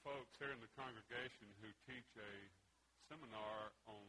folks here in the congregation who teach a seminar on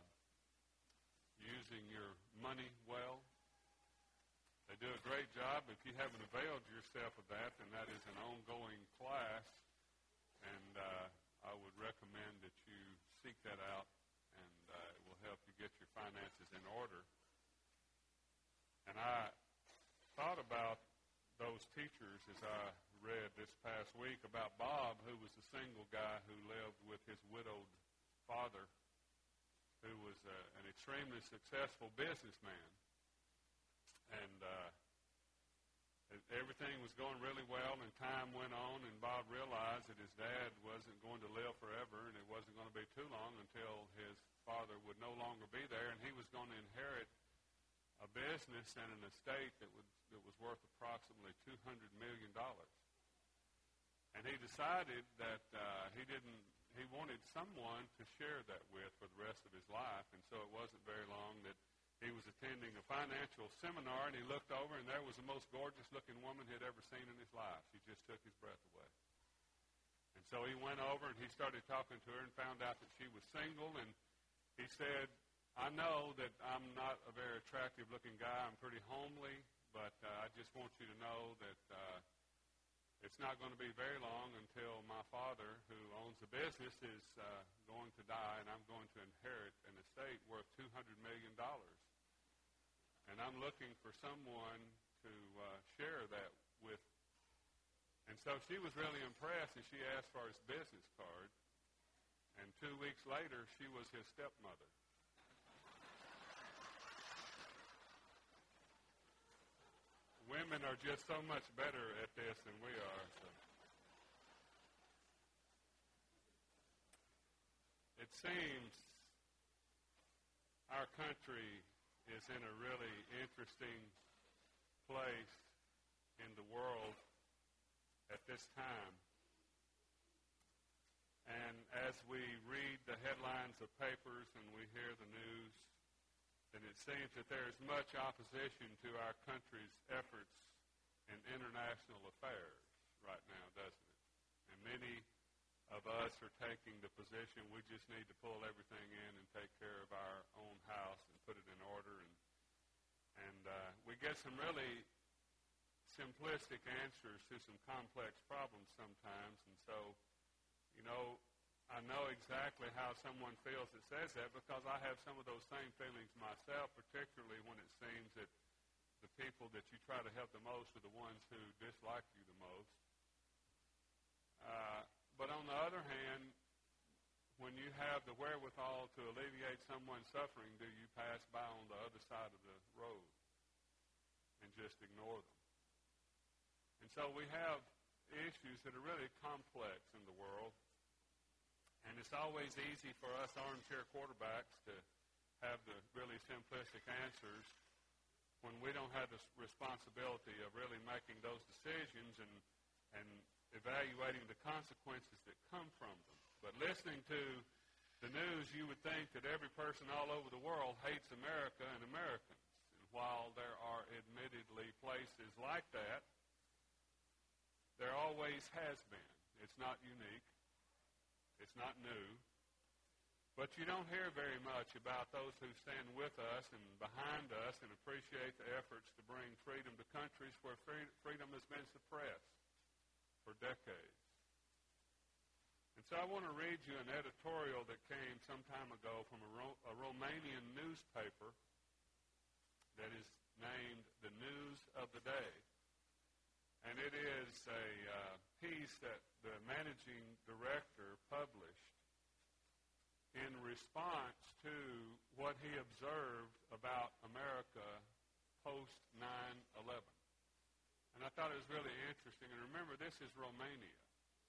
using your money well. They do a great job. If you haven't availed yourself of that, then that is an ongoing class, and I would recommend that you seek that out, and it will help you get your finances in order. And I thought about those teachers as I read this past week about Bob, who was a single guy who lived with his widowed father, who was an extremely successful businessman. And everything was going really well, and time went on, and Bob realized that his dad wasn't going to live forever, and it wasn't going to be too long until his father would no longer be there, and he was going to inherit a business and an estate that was worth approximately $200 million. And he decided that he wanted someone to share that with for the rest of his life, and so it wasn't very long that he was attending a financial seminar, and he looked over, and there was the most gorgeous-looking woman he had ever seen in his life. She just took his breath away. And so he went over, and he started talking to her and found out that she was single, and he said, I know that I'm not a very attractive-looking guy. I'm pretty homely, but I just want you to know that it's not going to be very long until my father, who owns the business, is going to die, and I'm going to inherit an estate worth $200 million. And I'm looking for someone to share that with. And so she was really impressed, and she asked for his business card. And 2 weeks later, she was his stepmother. Women are just so much better at this than we are. So. It seems our country is in a really interesting place in the world at this time. And as we read the headlines of papers and we hear the news, then it seems that there is much opposition to our country's efforts in international affairs right now, doesn't it? And many of us are taking the position we just need to pull everything in and take care of our own house and put it in order. And we get some really simplistic answers to some complex problems sometimes. And so, I know exactly how someone feels that says that, because I have some of those same feelings myself, particularly when it seems that the people that you try to help the most are the ones who dislike you the most. But on the other hand, when you have the wherewithal to alleviate someone's suffering, do you pass by on the other side of the road and just ignore them? And so we have issues that are really complex in the world. And it's always easy for us armchair quarterbacks to have the really simplistic answers when we don't have the responsibility of really making those decisions and evaluating the consequences that come from them. But listening to the news, you would think that every person all over the world hates America and Americans. And while there are admittedly places like that, there always has been. It's not unique. It's not new. But you don't hear very much about those who stand with us and behind us and appreciate the efforts to bring freedom to countries where freedom has been suppressed for decades. And so I want to read you an editorial that came some time ago from a Romanian newspaper that is named The News of the Day. And it is a piece that the managing director published in response to what he observed about America post 9/11. And I thought it was really interesting. And remember, this is Romania.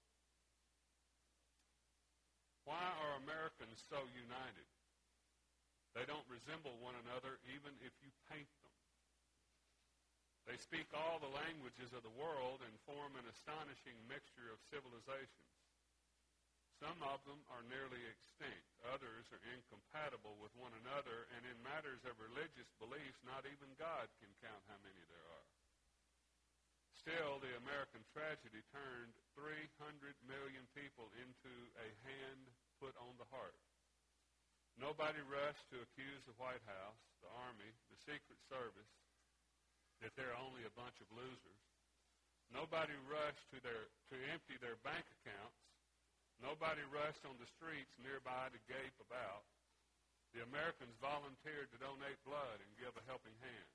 Why are Americans so united? They don't resemble one another even if you paint them. They speak all the languages of the world and form an astonishing mixture of civilizations. Some of them are nearly extinct. Others are incompatible with one another, and in matters of religious beliefs, not even God can count how many there are. Still, the American tragedy turned 300 million people into a hand put on the heart. Nobody rushed to accuse the White House, the Army, the Secret Service, that they're only a bunch of losers. Nobody rushed to empty their bank accounts. Nobody rushed on the streets nearby to gape about. The Americans volunteered to donate blood and give a helping hand.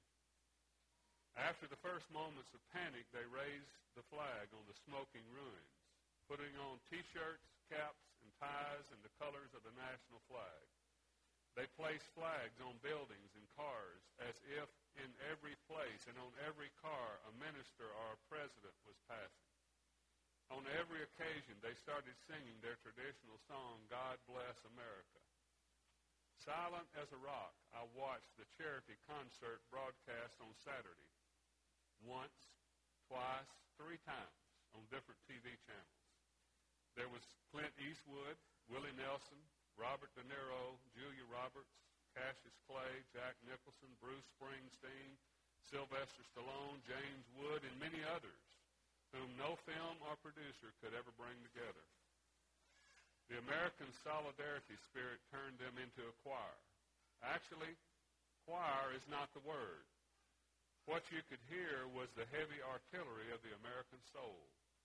After the first moments of panic, they raised the flag on the smoking ruins, putting on T-shirts, caps, and ties in the colors of the national flag. They placed flags on buildings and cars as if in every place and on every car a minister or a president was passing. On every occasion, they started singing their traditional song, God Bless America. Silent as a rock, I watched the charity concert broadcast on Saturday. Once, twice, 3 times on different TV channels. There was Clint Eastwood, Willie Nelson, Robert De Niro, Julia Roberts, Cassius Clay, Jack Nicholson, Bruce Springsteen, Sylvester Stallone, James Wood, and many others whom no film or producer could ever bring together. The American solidarity spirit turned them into a choir. Actually, choir is not the word. What you could hear was the heavy artillery of the American soul.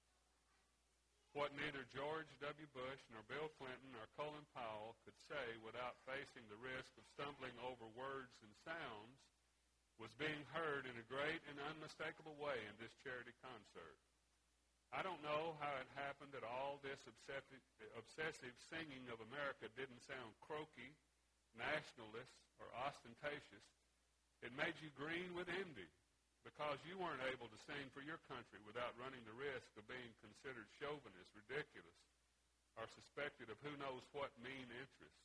What neither George W. Bush nor Bill Clinton nor Colin Powell could say without facing the risk of stumbling over words and sounds was being heard in a great and unmistakable way in this charity concert. I don't know how it happened that all this obsessive singing of America didn't sound croaky, nationalist, or ostentatious. It made you green with envy because you weren't able to sing for your country without running the risk of being considered chauvinist, ridiculous, or suspected of who knows what mean interests.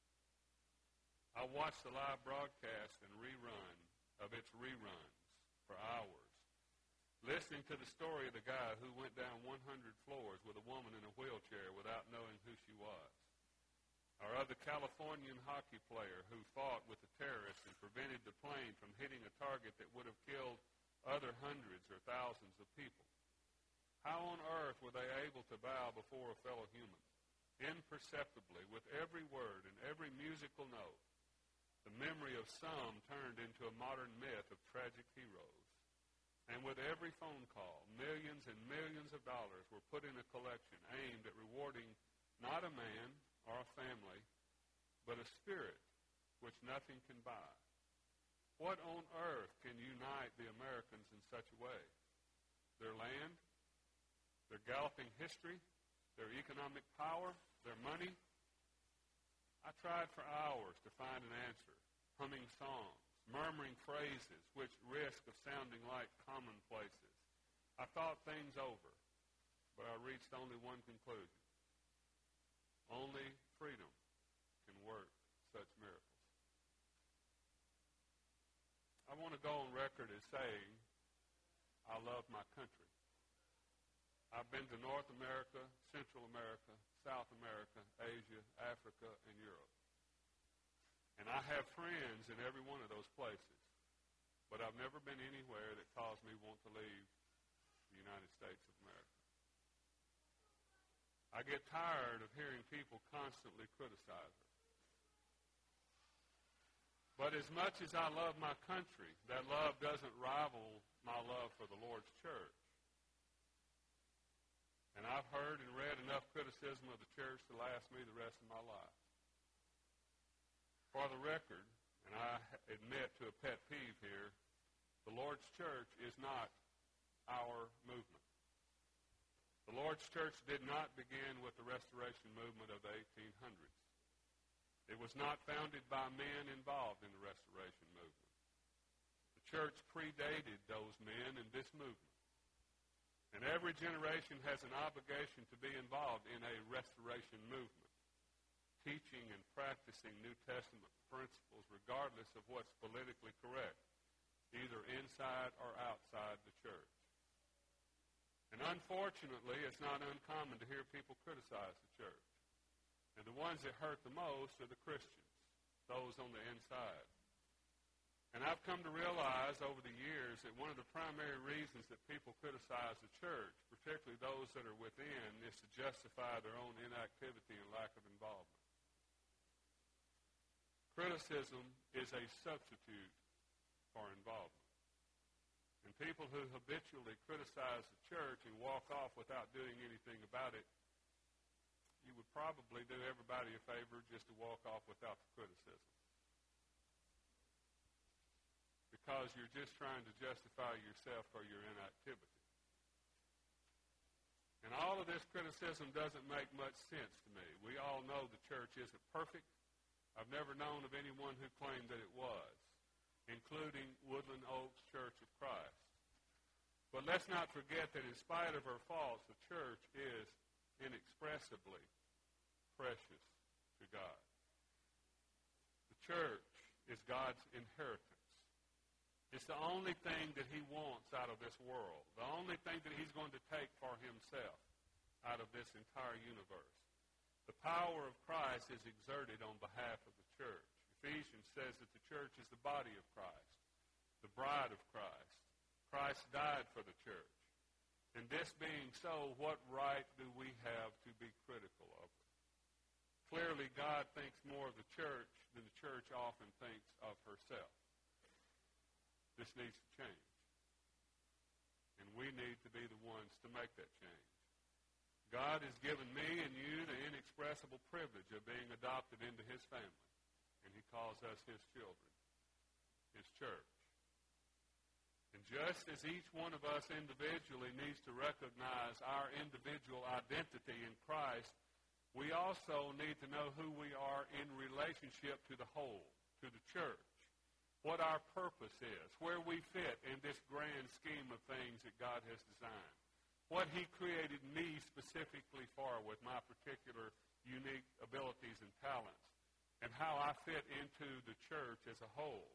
I watched the live broadcast and rerun of its reruns for hours, listening to the story of the guy who went down 100 floors with a woman in a wheelchair without knowing who she was, or of the Californian hockey player who fought with the terrorists and prevented the plane from hitting a target that would have killed other hundreds or thousands of people. How on earth were they able to bow before a fellow human? Imperceptibly, with every word and every musical note, the memory of some turned into a modern myth of tragic heroes. And with every phone call, millions and millions of dollars were put in a collection aimed at rewarding not a man or a family, but a spirit which nothing can buy. What on earth can unite the Americans in such a way? Their land, their galloping history, their economic power, their money? I tried for hours to find an answer, humming songs, murmuring phrases which risk of sounding like commonplaces. I thought things over, but I reached only one conclusion. Only freedom can work such miracles. I want to go on record as saying I love my country. I've been to North America, Central America, South America, Asia, Africa, and Europe. And I have friends in every one of those places. But I've never been anywhere that caused me want to leave the United States of America. I get tired of hearing people constantly criticize her. But as much as I love my country, that love doesn't rival my love for the Lord's church. And I've heard and read enough criticism of the church to last me the rest of my life. For the record, and I admit to a pet peeve here, the Lord's church is not our movement. The Lord's church did not begin with the Restoration movement of the 1800s. It was not founded by men involved in the Restoration movement. The church predated those men in this movement. And every generation has an obligation to be involved in a restoration movement, teaching and practicing New Testament principles regardless of what's politically correct, either inside or outside the church. And unfortunately, it's not uncommon to hear people criticize the church. And the ones that hurt the most are the Christians, those on the inside. And I've come to realize over the years that one of the primary reasons that people criticize the church, particularly those that are within, is to justify their own inactivity and lack of involvement. Criticism is a substitute for involvement. And people who habitually criticize the church and walk off without doing anything about it, you would probably do everybody a favor just to walk off without the criticism. Because you're just trying to justify yourself for your inactivity. And all of this criticism doesn't make much sense to me. We all know the church isn't perfect. I've never known of anyone who claimed that it was, including Woodland Oaks Church of Christ. But let's not forget that in spite of her faults, the church is inexpressibly precious to God. The church is God's inheritance. It's the only thing that he wants out of this world, the only thing that he's going to take for himself out of this entire universe. The power of Christ is exerted on behalf of the church. Ephesians says that the church is the body of Christ, the bride of Christ. Christ died for the church. And this being so, what right do we have to be critical of it? Clearly, God thinks more of the church than the church often thinks of herself. This needs to change. And we need to be the ones to make that change. God has given me and you the inexpressible privilege of being adopted into his family. And he calls us his children, his church. And just as each one of us individually needs to recognize our individual identity in Christ, we also need to know who we are in relationship to the whole, to the church. What our purpose is, where we fit in this grand scheme of things that God has designed. What he created me specifically for with my particular unique abilities and talents, and how I fit into the church as a whole.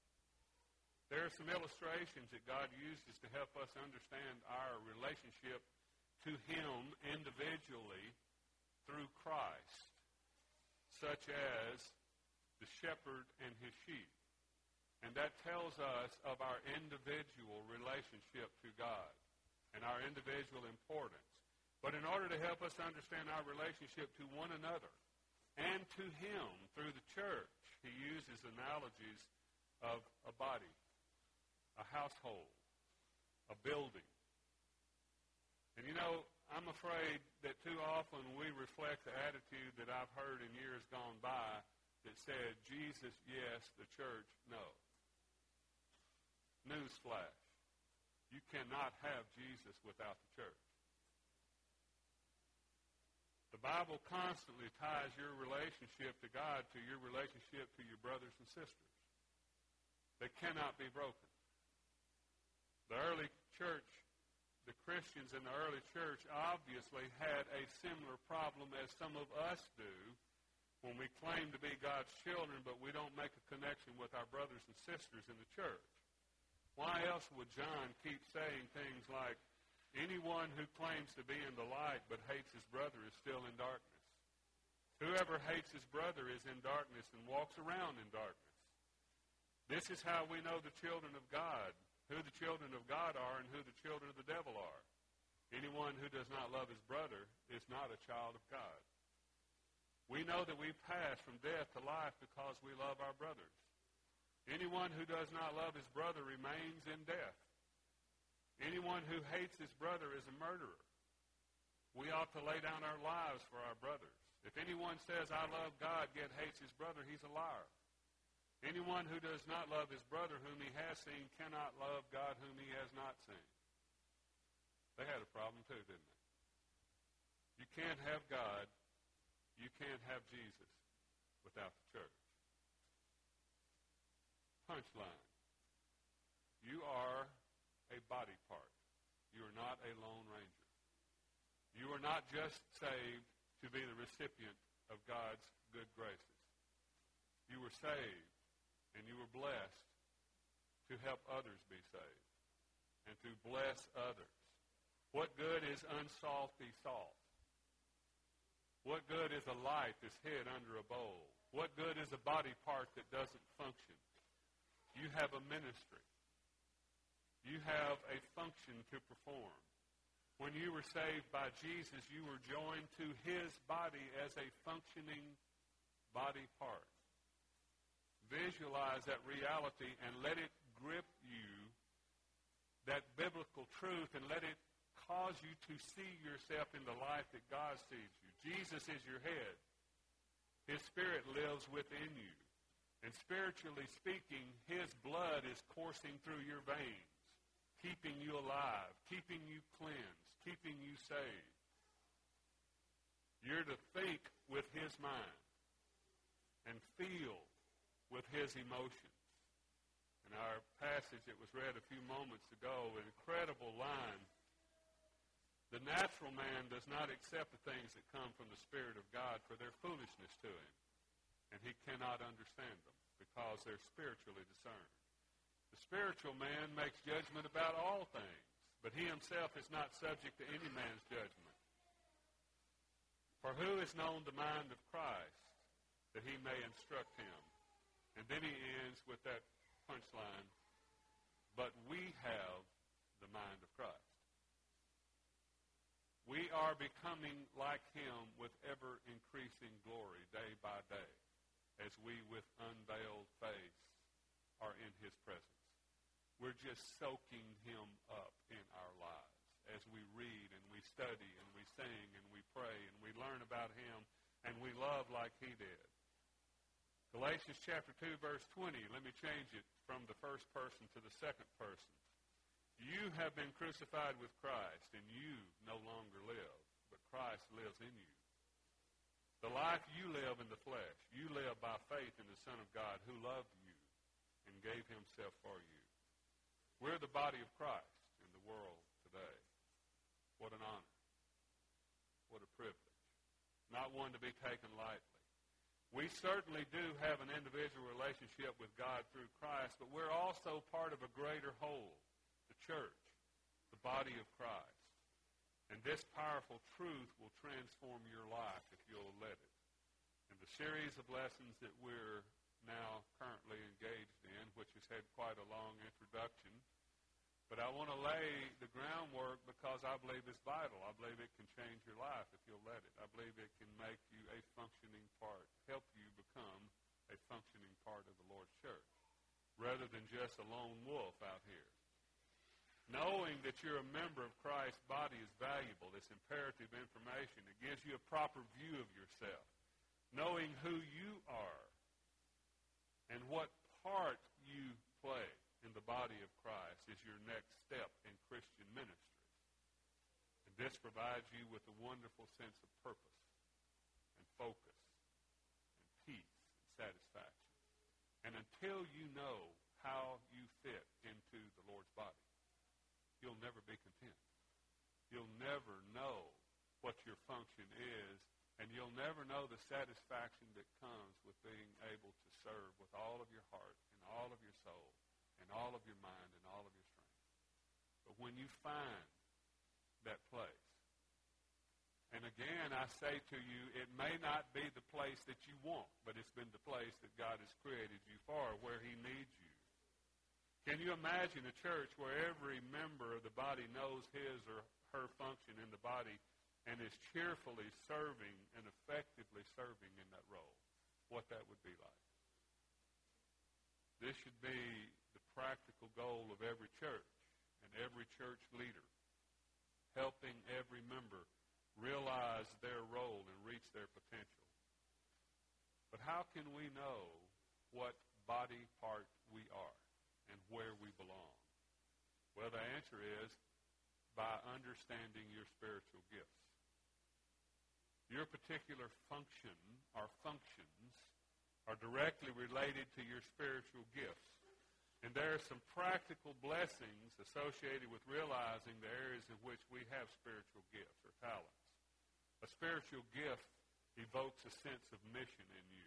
There are some illustrations that God uses to help us understand our relationship to him individually through Christ, such as the shepherd and his sheep. And that tells us of our individual relationship to God and our individual importance. But in order to help us understand our relationship to one another and to him through the church, he uses analogies of a body, a household, a building. And you know, I'm afraid that too often we reflect the attitude that I've heard in years gone by that said, Jesus, yes, the church, no. Newsflash. You cannot have Jesus without the church. The Bible constantly ties your relationship to God to your relationship to your brothers and sisters. They cannot be broken. The early church, the Christians in the early church obviously had a similar problem as some of us do when we claim to be God's children, but we don't make a connection with our brothers and sisters in the church. Why else would John keep saying things like, anyone who claims to be in the light but hates his brother is still in darkness? Whoever hates his brother is in darkness and walks around in darkness. This is how we know the children of God, who the children of God are and who the children of the devil are. Anyone who does not love his brother is not a child of God. We know that we pass from death to life because we love our brothers. Anyone who does not love his brother remains in death. Anyone who hates his brother is a murderer. We ought to lay down our lives for our brothers. If anyone says, I love God, yet hates his brother, he's a liar. Anyone who does not love his brother whom he has seen cannot love God whom he has not seen. They had a problem too, didn't they? You can't have God, you can't have Jesus without the church. Punchline. You are a body part. You are not a lone ranger. You are not just saved to be the recipient of God's good graces. You were saved and you were blessed to help others be saved and to bless others. What good is unsalty salt? What good is a light that's hid under a bowl? What good is a body part that doesn't function? You have a ministry. You have a function to perform. When you were saved by Jesus, you were joined to his body as a functioning body part. Visualize that reality and let it grip you, that biblical truth, and let it cause you to see yourself in the life that God sees you. Jesus is your head. His Spirit lives within you. And spiritually speaking, his blood is coursing through your veins, keeping you alive, keeping you cleansed, keeping you saved. You're to think with his mind and feel with his emotions. In our passage that was read a few moments ago, an incredible line. The natural man does not accept the things that come from the Spirit of God, for they're foolishness to him, and he cannot understand them because they're spiritually discerned. The spiritual man makes judgment about all things, but he himself is not subject to any man's judgment. For who has known the mind of Christ, that he may instruct him? And then he ends with that punchline, but we have the mind of Christ. We are becoming like him with ever-increasing glory day by day as we, with unveiled face, are in his presence. We're just soaking him up in our lives as we read and we study and we sing and we pray and we learn about him and we love like he did. Galatians chapter 2, verse 20, let me change it from the first person to the second person. You have been crucified with Christ, and you no longer live, but Christ lives in you. The life you live in the flesh, you live by faith in the Son of God who loved you and gave himself for you. We're the body of Christ in the world today. What an honor. What a privilege. Not one to be taken lightly. We certainly do have an individual relationship with God through Christ, but we're also part of a greater whole, the church, the body of Christ. And this powerful truth will transform your life if you'll let it. And the series of lessons that we're now currently engaged in, which has had quite a long introduction, but I want to lay the groundwork because I believe it's vital. I believe it can change your life if you'll let it. I believe it can make you a functioning part, help you become a functioning part of the Lord's church, rather than just a lone wolf out here. Knowing that you're a member of Christ's body is valuable. It's imperative information. It gives you a proper view of yourself. Knowing who you are and what part you play in the body of Christ is your next step in Christian ministry. And this provides you with a wonderful sense of purpose and focus and peace and satisfaction. And until you know how you fit into the Lord's body, you'll never be content. You'll never know what your function is, and you'll never know the satisfaction that comes with being able to serve with all of your heart and all of your soul and all of your mind and all of your strength. But when you find that place, and again I say to you, it may not be the place that you want, but it's been the place that God has created you for, where he needs you. Can you imagine a church where every member of the body knows his or her function in the body and is cheerfully serving and effectively serving in that role? What that would be like. This should be the practical goal of every church and every church leader, helping every member realize their role and reach their potential. But how can we know what body part we are and where we belong? Well, the answer is by understanding your spiritual gifts. Your particular function or functions are directly related to your spiritual gifts. And there are some practical blessings associated with realizing the areas in which we have spiritual gifts or talents. A spiritual gift evokes a sense of mission in you.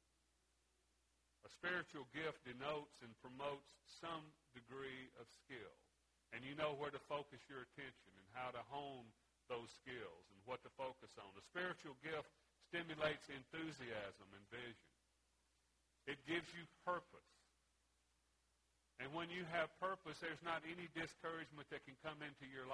A spiritual gift denotes and promotes some degree of skill. And you know where to focus your attention and how to hone those skills and what to focus on. A spiritual gift stimulates enthusiasm and vision. It gives you purpose. And when you have purpose, there's not any discouragement that can come into your life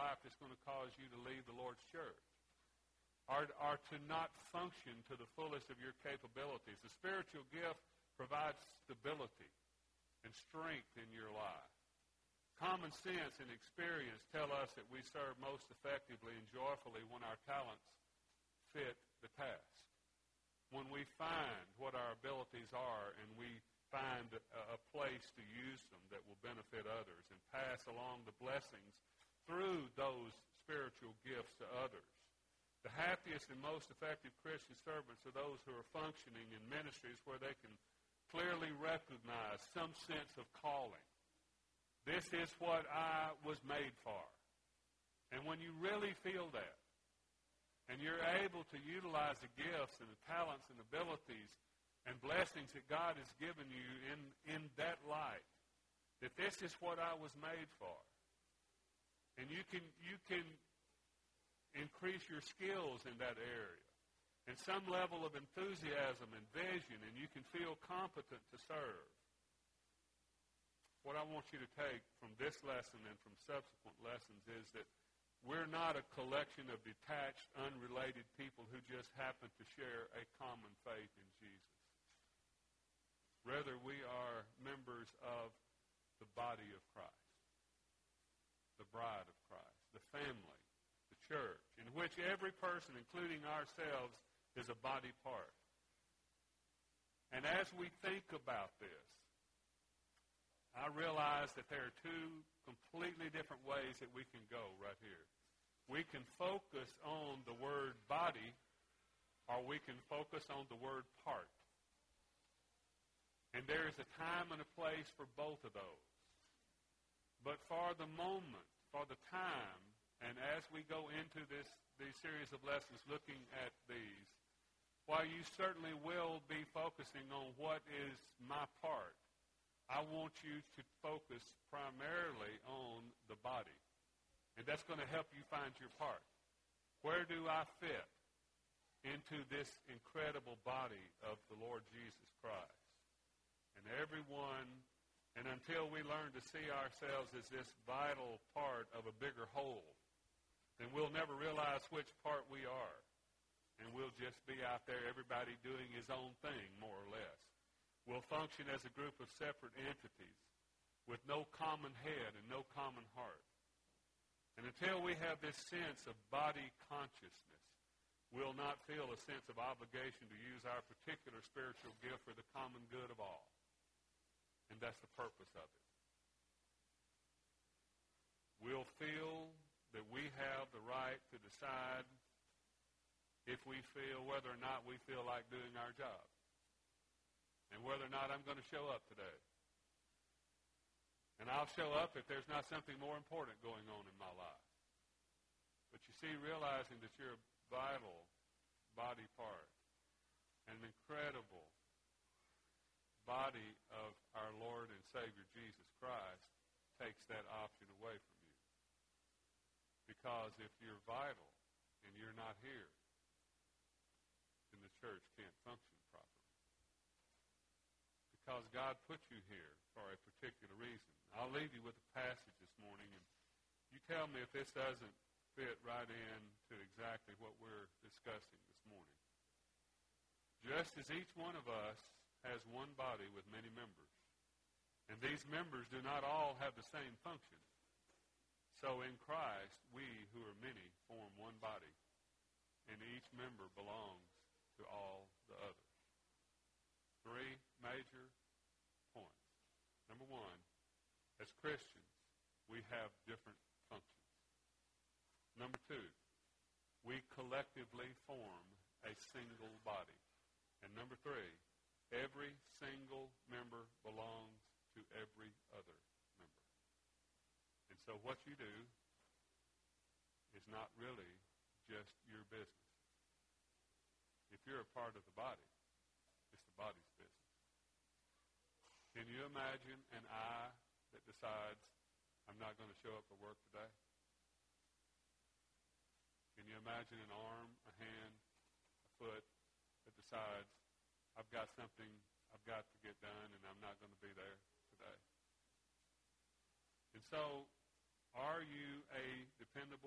life that's going to cause you to leave the Lord's church or to not function to the fullest of your capabilities. The spiritual gift provides stability and strength in your life. Common sense and experience tell us that we serve most effectively and joyfully when our talents fit the task. When we find what our abilities are and we find a place to use them that will benefit others and pass along the blessings through those spiritual gifts to others. The happiest and most effective Christian servants are those who are functioning in ministries where they can clearly recognize some sense of calling. This is what I was made for. And when you really feel that, and you're able to utilize the gifts and the talents and abilities and blessings that God has given you in that light, that this is what I was made for. And you can increase your skills in that area and some level of enthusiasm and vision, and you can feel competent to serve. What I want you to take from this lesson and from subsequent lessons is that we're not a collection of detached, unrelated people who just happen to share a common faith in Jesus. Rather, we are members of the body of Christ, the bride of Christ, the family, the church, in which every person, including ourselves, is a body part. And as we think about this, I realize that there are two completely different ways that we can go right here. We can focus on the word body, or we can focus on the word part. And there is a time and a place for both of those. But for the moment, for the time, and as we go into these series of lessons looking at these, while you certainly will be focusing on what is my part, I want you to focus primarily on the body. And that's going to help you find your part. Where do I fit into this incredible body of the Lord Jesus Christ? And everyone, and until we learn to see ourselves as this vital part of a bigger whole, then we'll never realize which part we are. And we'll just be out there, everybody doing his own thing, more or less. We'll function as a group of separate entities with no common head and no common heart. And until we have this sense of body consciousness, we'll not feel a sense of obligation to use our particular spiritual gift for the common good of all. And that's the purpose of it. We'll feel that we have the right to decide if we feel whether or not we feel like doing our job. And whether or not I'm going to show up today. And I'll show up if there's not something more important going on in my life. But you see, realizing that you're a vital body part, an incredible body of our Lord and Savior Jesus Christ, takes that option away from you. Because if you're vital and you're not here, then the church can't function properly. Because God put you here for a particular reason. I'll leave you with a passage this morning, and you tell me if this doesn't fit right into exactly what we're discussing this morning. Just as each one of us has one body with many members, and these members do not all have the same function, so in Christ, we who are many form one body, and each member belongs to all the others. Three major points. Number one, as Christians, we have different functions. Number two, we collectively form a single body. And number three, every single member belongs to every other member. And so what you do is not really just your business. If you're a part of the body, it's the body's business. Can you imagine an eye that decides, I'm not going to show up for work today? Can you imagine an arm, a hand, a foot that decides, I've got something I've got to get done and I'm not going to be there today? And so, are you a dependable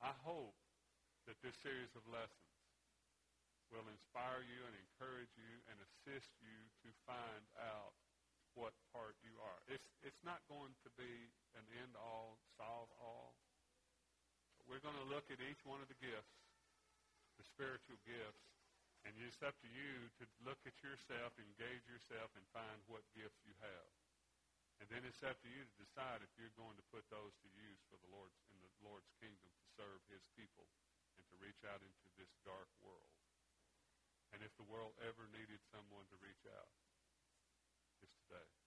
I hope that this series of lessons will inspire you and encourage you and assist you to find out what part you are. It's not going to be an end-all, solve-all. We're going to look at each one of the gifts, the spiritual gifts, and it's up to you to look at yourself, engage yourself, and find what gifts you have. And then it's up to you to decide if you're going to put those to use for the Lord's in the Lord's kingdom to serve His people and to reach out into this dark world. And if the world ever needed someone to reach out, it's today.